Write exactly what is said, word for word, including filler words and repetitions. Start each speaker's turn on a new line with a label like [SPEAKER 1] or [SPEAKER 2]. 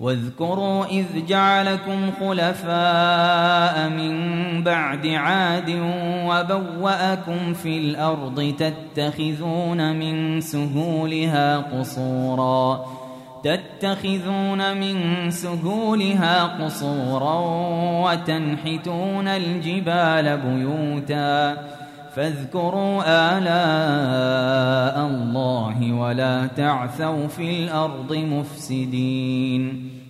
[SPEAKER 1] واذكروا إذ جعلكم خلفاء من بعد عاد وبوأكم في الأرض تتخذون من سهولها قصورا تتخذون من سهولها قصورا وتنحتون الجبال بيوتا فاذكروا آلاء الله ولا تعثوا في الأرض مفسدين